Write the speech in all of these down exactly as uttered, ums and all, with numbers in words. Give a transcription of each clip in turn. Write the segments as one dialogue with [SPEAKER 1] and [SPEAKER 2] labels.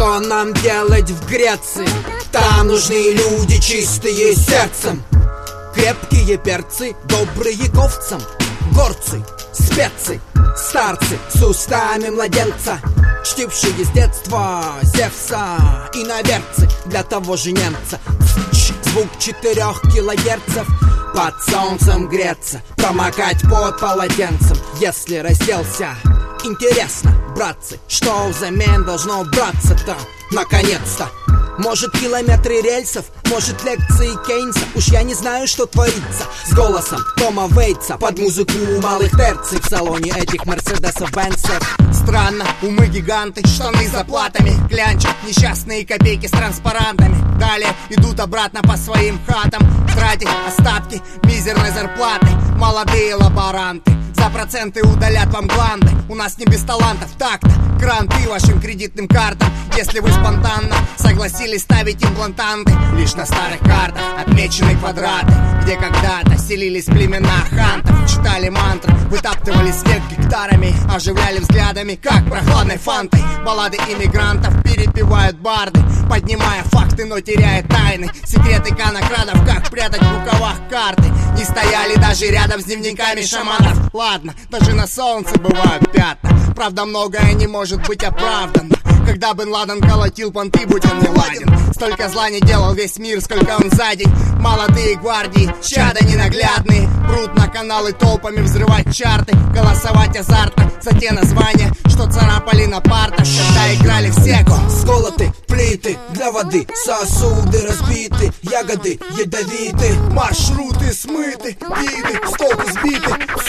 [SPEAKER 1] Что нам делать в Греции? Там нужны люди чистые сердцем, крепкие перцы, добрые ковцам, горцы, спецы, старцы с устами младенца, чтившие с детства Зевса и иноверцы для того же немца. Звук четырех килогерцев, под солнцем греться, промокать под полотенцем, если разделся. Интересно, братцы, что взамен должно браться-то? Наконец-то! Может, километры рельсов, может, лекции Кейнса. Уж я не знаю, что творится с голосом Тома Вейтса под музыку малых терций в салоне этих Мерседесов-Бенцев.
[SPEAKER 2] Странно, умы гиганты, штаны с заплатами, клянчат несчастные копейки с транспарантами. Далее идут обратно по своим хатам, тратить остатки мизерной зарплаты. Молодые лаборанты за проценты удалят вам гланды. У нас не без талантов так-то, гранты вашим кредитным картам, если вы спонтанно согласились ставить имплантанты. Лишь на старых картах отмечены квадраты, где когда-то селились племена хантов. Читали мантры, вытаптывали снег гектарами, оживляли взглядами, как прохладной фантой. Баллады иммигрантов перепевают барды, поднимая факты, но теряя тайны. Секреты конокрадов, как прятать в рукавах карты. Не стояли даже рядом с дневниками шаманов. Ладно, даже на солнце бывают пятна, правда многое не может быть оправдано. Когда Бен Ладен колотил понты, будь он не ладен, столько зла не делал весь мир, сколько он за день. Молодые гвардии, чада ненаглядные, прут на каналы толпами взрывать чарты, голосовать азартно за те названия, что царапали на партах, когда играли в секу.
[SPEAKER 1] Сколоты, плиты для воды, сосуды разбиты, ягоды ядовиты,
[SPEAKER 2] маршруты смыты, гиды с толку сбиты.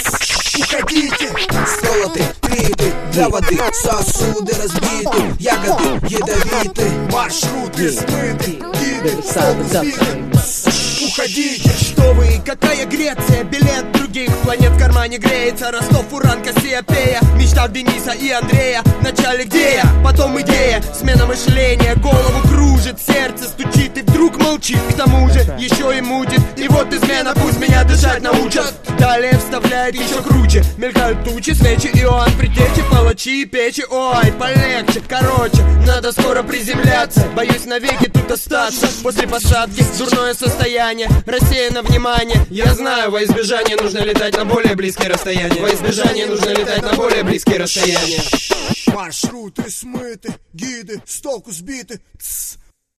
[SPEAKER 2] Уходите!
[SPEAKER 1] Сколоты, плиты для воды, сосуды разбиты, ягоды ядовиты,
[SPEAKER 2] маршруты смыты, гиды с толку сбиты. Уходите!
[SPEAKER 3] Что вы, какая Греция? Билет других планет в кармане греется. Ростов, Уран, Кассиопея, мечта Дениса и Андрея. Вначале где я, потом идея, смена мышления, голову кружит, сердце стучит и вдруг молчит. К тому же еще и мутит, и вот измена, пусть меня дышать научат. Далее вставляет еще круче, мелькают тучи, свечи, Иоанн, предтечи, палачи и печи. Ой, полегче, короче, надо скоро приземляться. Боюсь навеки тут остаться. После посадки дурное состояние, рассеяно внимание. Я знаю, во избежание нужно летать на более близкие расстояния. Во избежание нужно летать на более близкие расстояния.
[SPEAKER 2] Маршруты смыты, гиды с толку сбиты. Тс.